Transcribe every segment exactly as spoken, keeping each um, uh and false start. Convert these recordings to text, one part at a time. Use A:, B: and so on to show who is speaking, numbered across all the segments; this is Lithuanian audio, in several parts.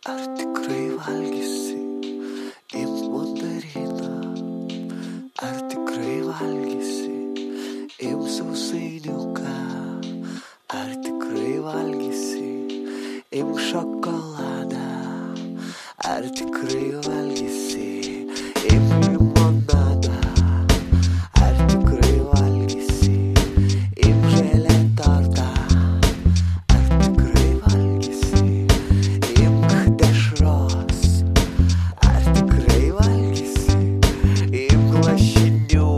A: Ar tikrai valgysi im mandariną? Ar tikrai valgysi im sausainiuką? Ar tikrai valgysi im šokoladą? Ar tikrai valgysi im limonadą? Ar tikrai valgysi im želė tortą? Ar tikrai valgysi im dešros? Ar tikrai valgysi im lašinių?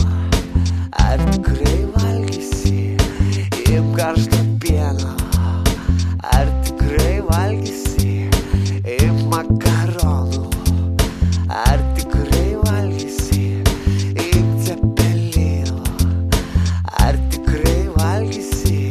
A: Ar tikrai valgysi im karšto pieno? Ar tikrai valgysi im makaronų? Ar tikrai valgysi im cepelinų? Ar tikrai valgysi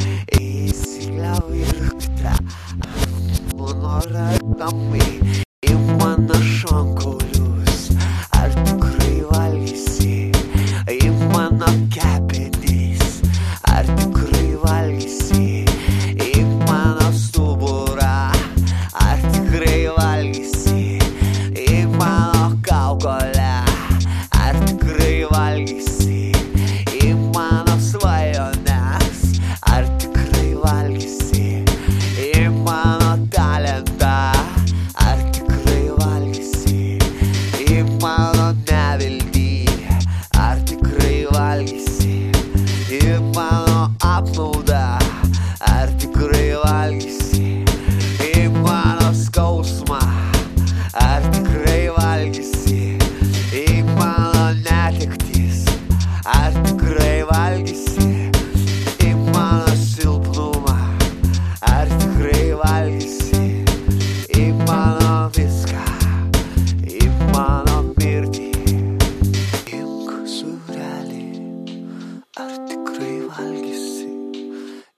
A: įsikliavirktą mano ragamai im mano šonkaulius? Ar tikrai valgysi im mano kepenis? Ar tikrai valgysi im mano stuburą? Ar tikrai valgysi im mano kaukolę? Ar tikrai valgysi im mano svajones? Ar tikrai valgysi im mano talentą? Ar tikrai valgysi im mano neviltį? Ar tikrai valgysi im mano apmaudą? Ar tikrai valgysi im mano skausmą? Ar tikrai valgysi im mano netektis? Ar tikrai valgysi im mano silpnumą? Ar tikrai valgysi im mano viską? Im mano mirtį? Imk sūrelį, ar tikrai valgysi